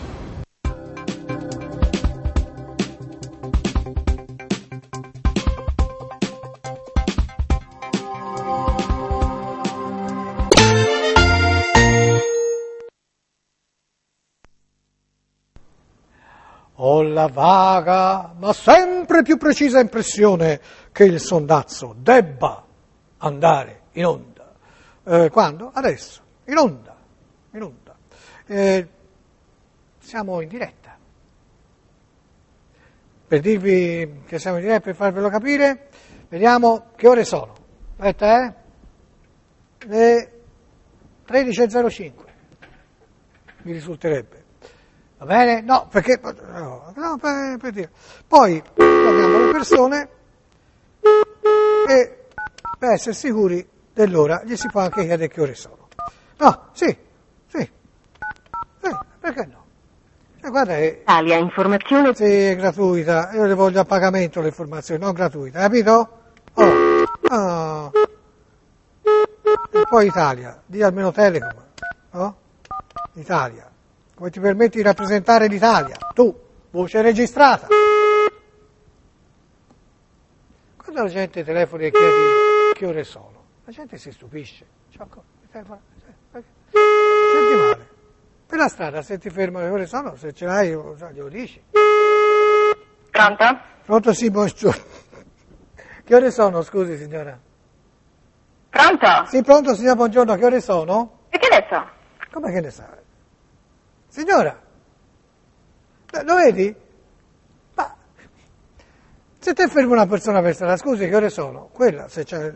Ho la vaga, ma sempre più precisa impressione che il sondazzo debba andare in onda. Quando? Adesso, in onda. Siamo in diretta. Per dirvi che siamo in diretta, per farvelo capire, vediamo che ore sono. Aspetta, le 13.05, mi risulterebbe. Va bene? No, perché... No, per dire. Poi abbiamo le persone e per essere sicuri dell'ora gli si può anche chiedere che ore sono. No, sì, perché no? Guarda che... Italia, informazione... Sì, è gratuita, io le voglio a pagamento le informazioni, non gratuita, capito? Oh. E poi Italia, di almeno Telecom, no? Italia, come ti permetti di rappresentare l'Italia? Tu, voce registrata. Quando la gente telefona e chiede che ore sono, la gente si stupisce. Senti male. Per la strada, se ti fermano le ore sono, se ce l'hai, glielo dici. Pronto? Pronto, sì, buongiorno. Che ore sono, scusi signora? Pronto? Sì, pronto signora, buongiorno, che ore sono? E che ne so? Come che ne sa? Signora, lo vedi? Ma se te fermi una persona per strada, scusi, che ore sono? Quella, se c'è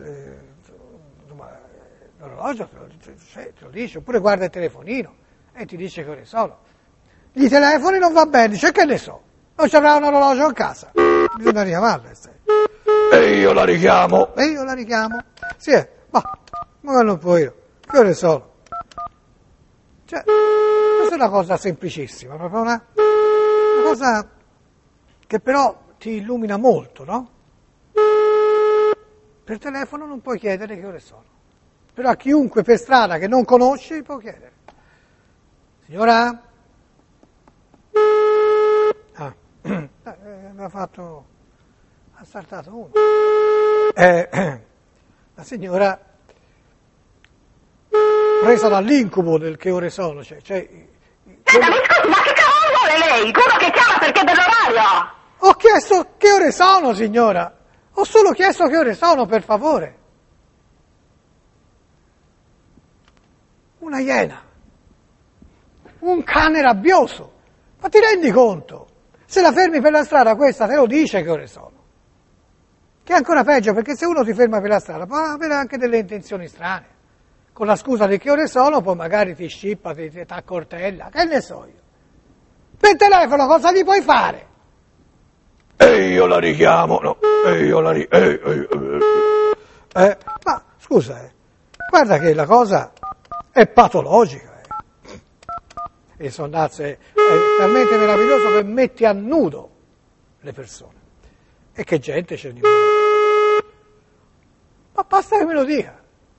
l'orologio te lo dice, oppure guarda il telefonino e ti dice che ore sono. Gli telefoni non va bene, dice che ne so, non ci avrà un orologio a casa, bisogna richiamarla. E io la richiamo. Sì, ma non può io, che ore sono? Cioè, questa è una cosa semplicissima, proprio una cosa che però ti illumina molto, no? Per telefono non puoi chiedere che ore sono, però a chiunque per strada che non conosci può chiedere. Signora? Ha saltato uno. La signora, presa dall'incubo del che ore sono, Ma che cavolo vuole lei? Uno che chiama per chiedere l'orario? Ho chiesto che ore sono, signora. Ho solo chiesto che ore sono, per favore. Una iena. Un cane rabbioso. Ma ti rendi conto? Se la fermi per la strada, questa te lo dice che ore sono. Che è ancora peggio, perché se uno ti ferma per la strada può avere anche delle intenzioni strane. Con la scusa di che ore sono, poi magari ti scippa, ti accortella, che ne so io. Per telefono cosa gli puoi fare? E io la richiamo, no? Ma scusa, guarda che la cosa è patologica. Il sondazzo è talmente meraviglioso che metti a nudo le persone. E che gente c'è di mezzo. Ma basta che me lo dica.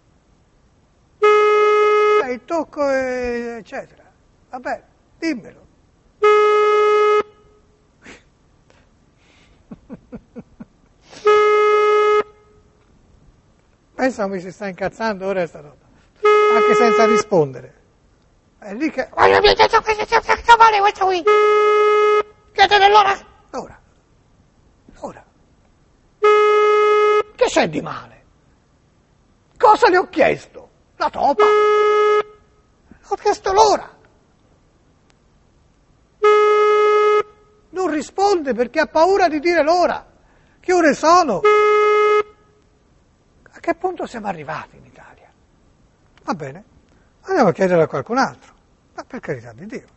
Il tocco, eccetera. Vabbè, dimmelo. Pensa mi si sta incazzando ora sta roba, anche senza rispondere. È lì che... Chiedete l'ora! Ora. Che c'è di male? Cosa le ho chiesto? La topa? Ho chiesto l'ora. Non risponde perché ha paura di dire l'ora. Che ore sono? A che punto siamo arrivati in Italia? Va bene, andiamo a chiedere a qualcun altro. Ma per carità di Dio.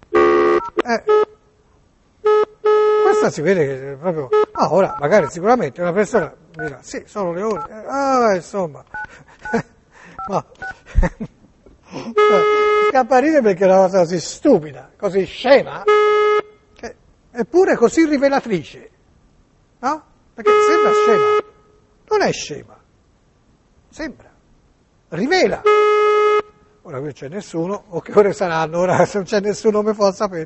Questa si vede che è proprio... ora, magari sicuramente una persona dirà, sì, sono le ore. Insomma. Ma... scappa a ridere perché è una cosa così stupida, così scema, che eppure così rivelatrice. No? Perché sembra scema. Non è scema. Sembra. Rivela. Ora qui c'è nessuno, o che ore saranno, ora se non c'è nessuno mi fa sapere.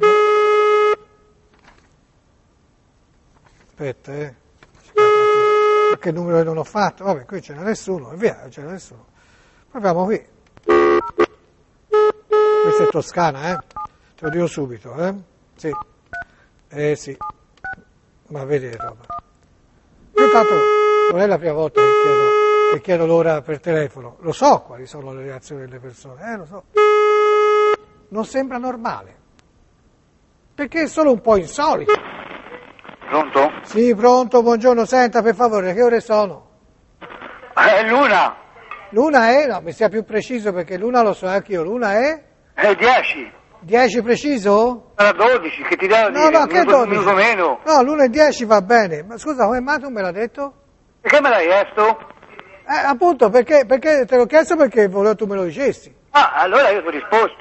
Aspetta, che numero non ho fatto? Vabbè, qui c'è nessuno, e via, non c'è nessuno. Proviamo qui. Questa è Toscana, te lo dico subito, Sì. Sì. Ma vedi roba. Io tanto non è la prima volta che chiedo l'ora per telefono, lo so quali sono le reazioni delle persone, lo so. Non sembra normale, perché è solo un po' insolito. Pronto? Sì, pronto, buongiorno, senta per favore, che ore sono? È l'una. L'una è? No, mi sia più preciso perché l'una lo so anche io, l'una è? È 10. 10 preciso? Era 12, che ti dà No, che 12? Un minuto meno. No, l'una è 10 va bene, ma scusa, come mai tu me l'ha detto? Perché me l'hai chiesto? Appunto, perché te l'ho chiesto perché volevo tu me lo dicessi. Allora io ti ho risposto.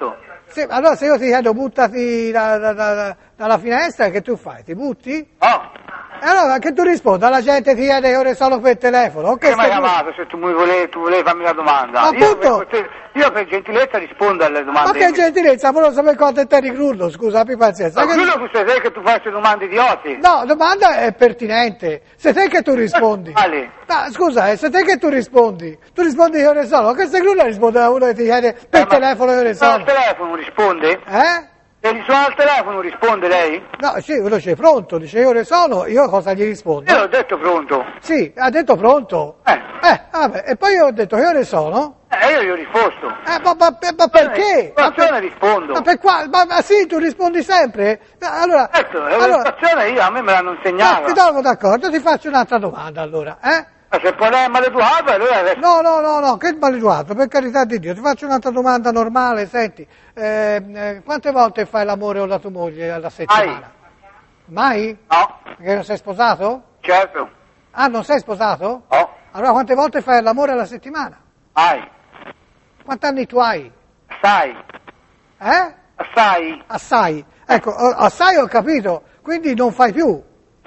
Allora se io ti chiedo buttati dalla finestra, che tu fai? Ti butti? No. E allora che tu rispondi? La gente ti chiede che ore sono per telefono. Che mi hai chiamato se tu volevi farmi la domanda? Appunto. Io per gentilezza rispondo alle Ma domande. che gentilezza, volevo sapere quanto te eri crudo, scusa, abbi pazienza. Ma quello che sei che tu fai queste domande idioti. No, domanda è pertinente. Se te che tu rispondi. Quali? No, scusa, se te che tu rispondi che ore sono, che sei crudo risponde a uno che ti chiede per telefono che ore Sono sono. al telefono, risponde? Eh? Se gli suona al telefono, risponde lei? No, sì, uno dice pronto, dice che ore sono, io cosa gli rispondo? Io l'ho detto pronto. Sì, ha detto pronto. Vabbè, e poi io ho detto che ore sono? Io gli ho risposto. Ma perché? Situazione rispondo. Ma per qua? Ma sì, tu rispondi sempre? Allora, Certo, la situazione io, a me me l'hanno insegnata. ti trovo d'accordo, ti faccio un'altra domanda allora, Ma se poi lei è maleducato, allora adesso... No, che maleducato, per carità di Dio, ti faccio un'altra domanda normale, senti, quante volte fai l'amore con la tua moglie alla settimana? Mai? No. Perché non sei sposato? Certo. Ah, non sei sposato? No. Allora quante volte fai l'amore alla settimana? Mai. Quanti anni tu hai? Assai. Assai. Assai. Ecco, assai ho capito, quindi non fai più.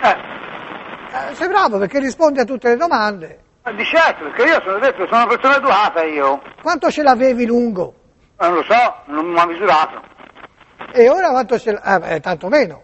Sei bravo perché rispondi a tutte le domande. Ma di certo, perché io sono una persona educata io. Quanto ce l'avevi lungo? Non lo so, non mi ha misurato. E ora quanto ce l'avevi? Tanto meno.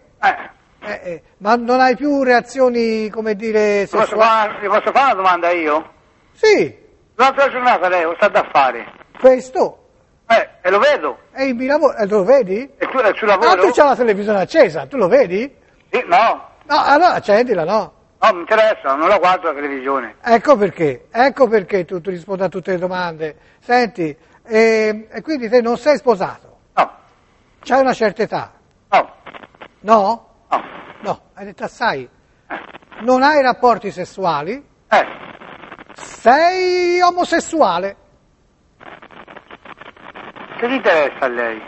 Ma non hai più reazioni, come dire, sessuali? Gli posso fare una domanda io? Sì. Durante la giornata lei lo sta da fare? Questo? E lo vedo. E il mio lavoro, lo vedi? E il suo lavoro? Ah, tu c'hai la televisione accesa, tu lo vedi? Sì, no. No, allora accendila, no? No, mi interessa, non la guardo la televisione. Ecco perché tu rispondi a tutte le domande. Senti, e quindi te non sei sposato? No. C'hai una certa età? No. No? No. No, hai detto assai. Non hai rapporti sessuali? Sei omosessuale? Che ti interessa a lei?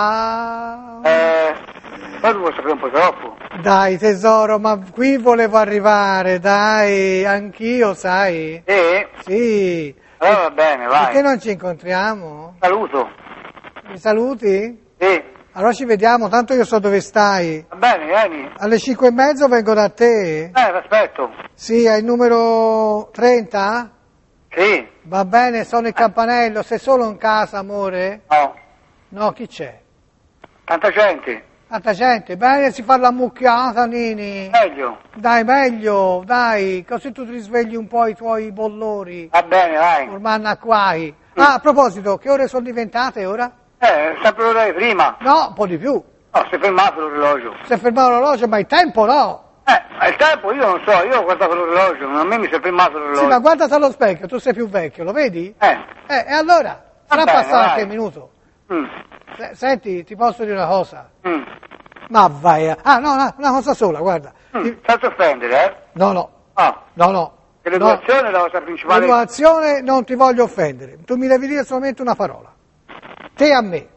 Poi tu vuoi sapere un po' troppo. Dai tesoro, ma qui volevo arrivare, dai, anch'io, sai? Sì. Allora va bene, vai. Perché non ci incontriamo? Saluto. Mi saluti? Sì. Allora ci vediamo, tanto io so dove stai. Va bene, vieni. Alle 5:30 vengo da te? Aspetto. Sì, hai il numero 30? Sì. Va bene, sono il campanello, sei solo in casa, amore? No. No, chi c'è? Tanta gente. Tanta gente, bene, si fa la mucchiata, Nini. Meglio. Dai, meglio, dai, così tu ti risvegli un po' i tuoi bollori. Va bene, vai. Ormai anacquai. Ah, a proposito, che ore sono diventate ora? Sempre l'ora di prima. No, un po' di più. No, si è fermato l'orologio. Si è fermato l'orologio, ma il tempo no. Ma il tempo io non so, io ho guardato l'orologio, a me mi si è fermato l'orologio. Sì, ma guardati allo specchio, tu sei più vecchio, lo vedi? E allora? Sarà bene, passato vai. qualche minuto. Senti, ti posso dire una cosa? Mm. Ma vai a... Ah, no, una cosa sola, guarda. Senza offendere, No. Ah. No. Che l'educazione è la cosa principale. L'educazione non ti voglio offendere, tu mi devi dire solamente una parola. Te a me.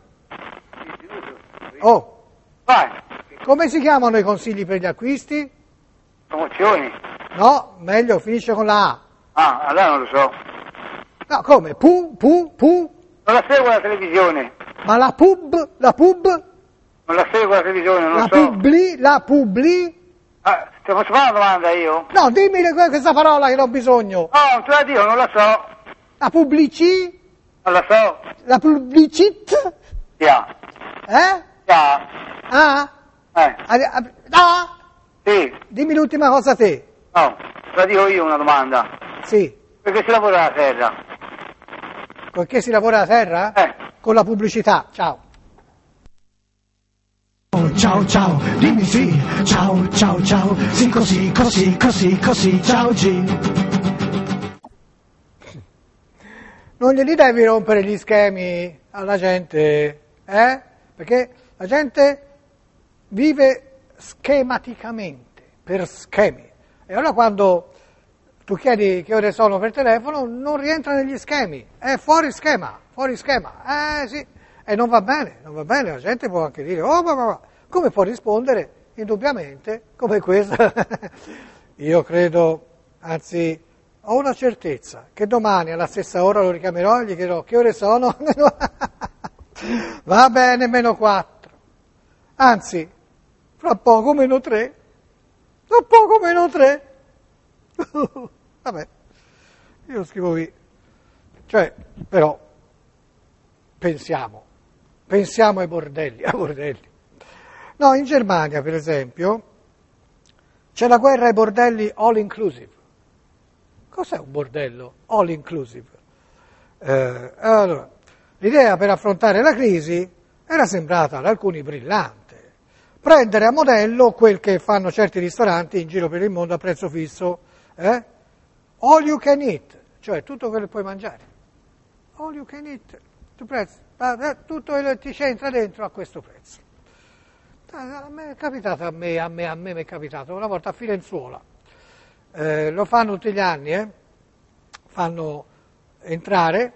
Oh. Vai. Come si chiamano i consigli per gli acquisti? Promozioni. No, meglio, finisce con la A. Ah, allora non lo so. No, come? Pu? Non la seguo la televisione. Ma la pub? Non la seguo la televisione, non La lo so. publi? Ti posso fare una domanda io? No, dimmi questa parola che non ho bisogno. No, non te la dico, non la so. La pubblici? Non la so. La publicit? Ya. Ya. Ah? Ah? Sì. Dimmi l'ultima cosa te. No, te la dico io una domanda. Sì. Perché si lavora la terra? Perché si lavora la terra? Con la pubblicità. Ciao. Ciao, dimmi sì, ciao, sì così, ciao G. Non glieli devi rompere gli schemi alla gente, Perché la gente vive schematicamente, per schemi. E allora quando tu chiedi che ore sono per telefono, non rientra negli schemi, è fuori schema, sì. E non va bene, la gente può anche dire, come può rispondere? Indubbiamente, come questa. Io credo, anzi, ho una certezza, che domani alla stessa ora lo richiamerò e gli chiederò che ore sono. Va bene, -4. Anzi, fra poco -3. Fra poco -3. Vabbè, io scrivo qui. Cioè, però, pensiamo ai bordelli, No, in Germania, per esempio, c'è la guerra ai bordelli all inclusive. Cos'è un bordello all inclusive? Allora, l'idea per affrontare la crisi era sembrata ad alcuni brillante. Prendere a modello quel che fanno certi ristoranti in giro per il mondo a prezzo fisso. All you can eat, cioè tutto quello che puoi mangiare. All you can eat, tutto quello che ti c'entra dentro a questo prezzo. A me è capitato, a me mi è capitato una volta a Filenzuola. Lo fanno tutti gli anni, fanno entrare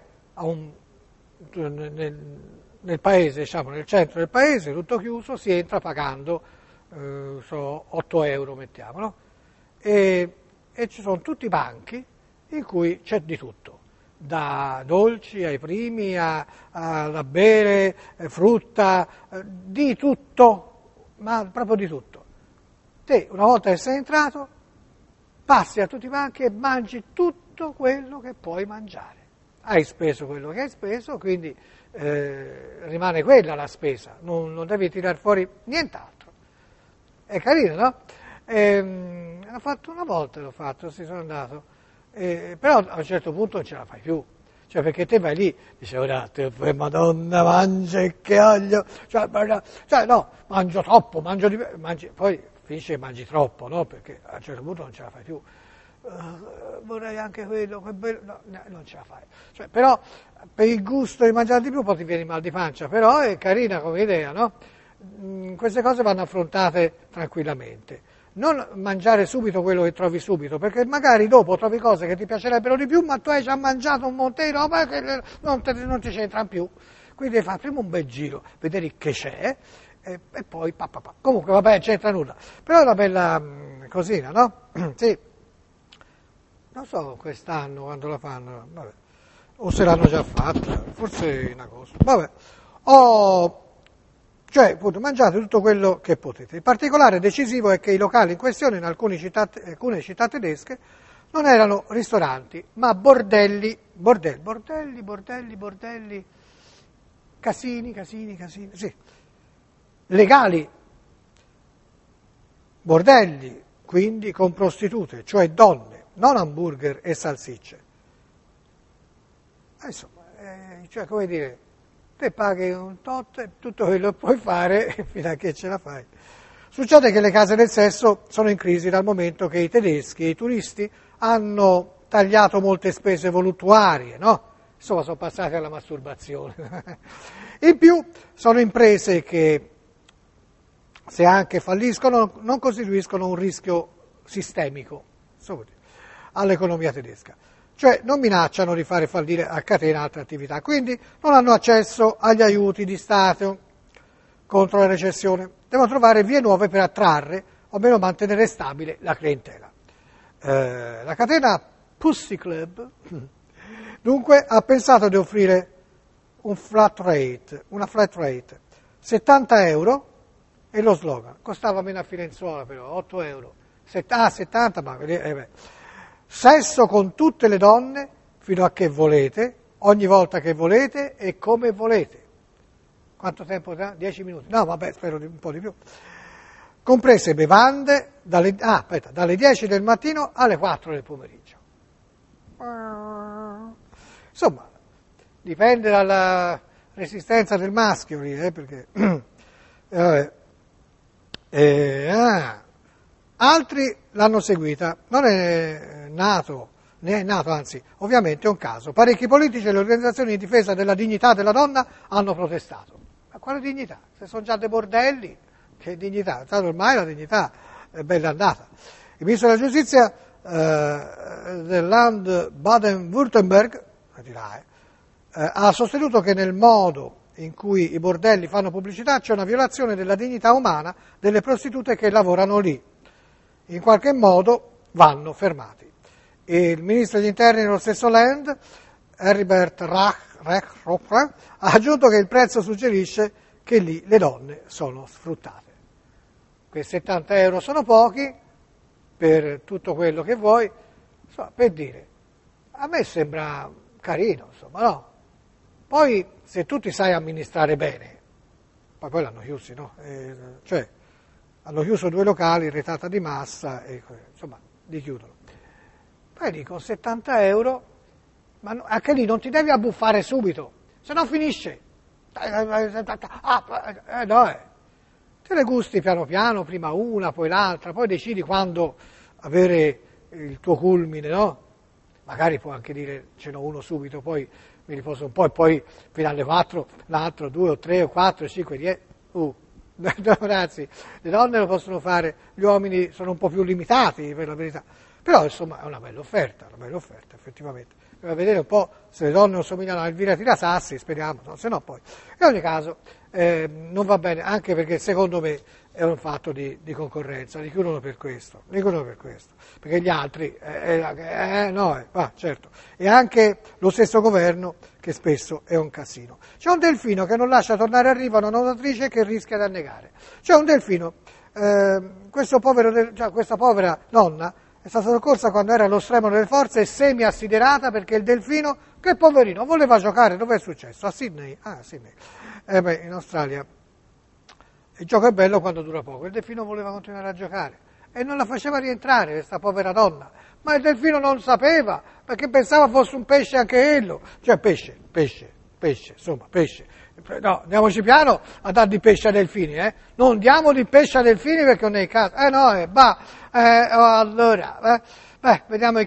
nel paese, diciamo nel centro del paese, tutto chiuso, si entra pagando 8 euro, mettiamo, no? E ci sono tutti i banchi in cui c'è di tutto, da dolci ai primi, da bere, frutta, di tutto, ma proprio di tutto. Te, una volta che sei entrato, passi a tutti i banchi e mangi tutto quello che puoi mangiare. Hai speso quello che hai speso, quindi rimane quella la spesa, non devi tirar fuori nient'altro. È carino, no? L'ho fatto una volta, si sono andato, però a un certo punto non ce la fai più. Cioè, perché te vai lì, dice, ora, Madonna, mangia e che aglio, cioè no, mangio troppo, poi finisce che mangi troppo, no? Perché a un certo punto non ce la fai più. Vorrei anche quello, quel bello, no, non ce la fai. Cioè, però, per il gusto di mangiare di più poi ti viene mal di pancia, però è carina come idea, no? Queste cose vanno affrontate tranquillamente. Non mangiare subito quello che trovi subito, perché magari dopo trovi cose che ti piacerebbero di più, ma tu hai già mangiato un monte di roba che non ti c'entrano più. Quindi devi fare prima un bel giro, vedere che c'è, e poi pa. Comunque, vabbè, non c'entra nulla. Però è una bella cosina, no? Sì. Non so quest'anno quando la fanno, vabbè. O se l'hanno già fatta, forse in agosto. Vabbè. Cioè, appunto, mangiate tutto quello che potete. Il particolare decisivo è che i locali in questione in alcune città tedesche non erano ristoranti, ma bordelli, casini, sì, legali, bordelli, quindi con prostitute, cioè donne, non hamburger e salsicce. Insomma, cioè, come dire, te paghi un tot e tutto quello che puoi fare fino a che ce la fai. Succede che le case del sesso sono in crisi dal momento che i tedeschi e i turisti hanno tagliato molte spese voluttuarie, no? Insomma, sono passati alla masturbazione. In più, sono imprese che, se anche falliscono, non costituiscono un rischio sistemico all'economia tedesca. Cioè non minacciano di fare fallire a catena altre attività, quindi non hanno accesso agli aiuti di Stato contro la recessione, devono trovare vie nuove per attrarre o meno mantenere stabile la clientela. La catena Pussy Club dunque ha pensato di offrire una flat rate, 70 euro e lo slogan, costava meno a Filenzuola però, 8 euro, 70, ma sesso con tutte le donne fino a che volete, ogni volta che volete e come volete. Quanto tempo dà? 10 minuti? No, vabbè, spero un po' di più. Comprese bevande dalle 10 del mattino alle 4 del pomeriggio. Insomma, dipende dalla resistenza del maschio lì, perché altri l'hanno seguita, non è nato, ne è nato, anzi, ovviamente è un caso. Parecchi politici e le organizzazioni di difesa della dignità della donna hanno protestato. Ma quale dignità? Se sono già dei bordelli, che dignità? Ormai la dignità è bella andata. Il ministro della giustizia del Land Baden-Württemberg ha sostenuto che nel modo in cui i bordelli fanno pubblicità c'è una violazione della dignità umana delle prostitute che lavorano lì. In qualche modo vanno fermati. E il ministro degli interni dello stesso Land Herbert Reich ha aggiunto che il prezzo suggerisce che lì le donne sono sfruttate. Quei 70 euro sono pochi per tutto quello che vuoi, insomma, per dire, a me sembra carino, insomma, no? Poi se tu ti sai amministrare bene, poi l'hanno chiusi, no? Cioè, hanno chiuso 2 locali, retata di massa, e insomma, li chiudono. Poi dico, 70 euro, ma anche lì non ti devi abbuffare subito, se no finisce. Te le gusti piano piano, prima una, poi l'altra, poi decidi quando avere il tuo culmine, no? Magari puoi anche dire, ce n'ho uno subito, poi mi riposo un po' e poi fino alle 4, l'altro, 2 o 3 o 4, 5, 10, ragazzi, le donne lo possono fare, gli uomini sono un po' più limitati per la verità, però insomma è una bella offerta effettivamente. Per vedere un po' se le donne non somigliano a Elvira Tirasassi, speriamo, no? Se no poi. In ogni caso non va bene, anche perché secondo me è un fatto di concorrenza, li chiudono per questo, perché gli altri, certo, e anche lo stesso governo che spesso è un casino. C'è un delfino che non lascia tornare a riva una nuotatrice che rischia di annegare. C'è un delfino, questa povera donna è stata soccorsa quando era allo stremo delle forze e semi-assiderata perché il delfino, che poverino, voleva giocare. Dove è successo? A Sydney? Ah, Sydney. In Australia. Il gioco è bello quando dura poco. Il delfino voleva continuare a giocare e non la faceva rientrare, questa povera donna. Ma il delfino non sapeva, perché pensava fosse un pesce anche ello. Cioè pesce. No, andiamoci piano a dar di pesce a delfini, Non diamo di pesce a delfini perché non è il caso. Allora, vediamo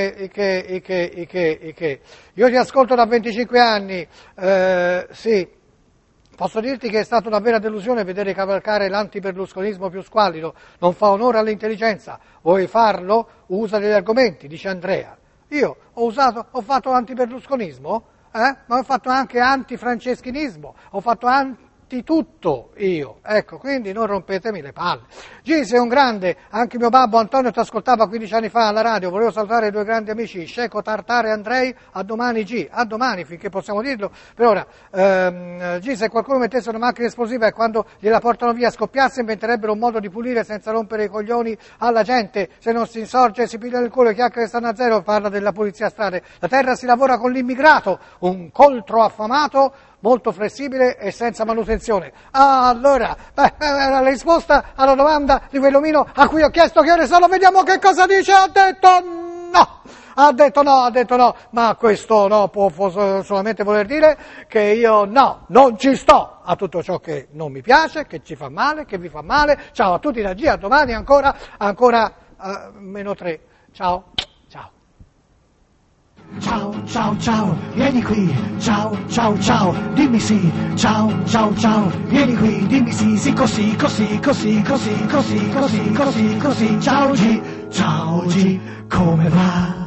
che. Io ti ascolto da 25 anni, sì. Posso dirti che è stata una vera delusione vedere cavalcare l'antiberlusconismo più squallido, non fa onore all'intelligenza. Vuoi farlo? Usa degli argomenti, dice Andrea. Io ho fatto l'antiberlusconismo? Ma ho fatto anche antifranceschenismo, ho fatto tutto io, ecco, quindi non rompetemi le palle. Gisi è un grande, anche mio babbo Antonio ti ascoltava 15 anni fa alla radio, volevo salutare 2 grandi amici, Sceco, Tartare e Andrei, a domani a domani finché possiamo dirlo. Per ora, Gisi, se qualcuno mettesse una macchina esplosiva e quando gliela portano via scoppiasse, inventerebbero un modo di pulire senza rompere i coglioni alla gente, se non si insorge si piglia nel culo e chiacchiere stanno a zero, parla della polizia strade. La terra si lavora con l'immigrato, un coltro affamato, molto flessibile e senza manutenzione. Allora, la risposta alla domanda di quell'omino a cui ho chiesto che ore sono, vediamo che cosa dice, ha detto no, ma questo no può solamente voler dire che io non ci sto a tutto ciò che non mi piace, che ci fa male, che vi fa male. Ciao a tutti da G, a domani ancora -3. Ciao. Ciao, vieni qui, ciao, dimmi sì, ciao, vieni qui, dimmi sì, così, ciao G, come va?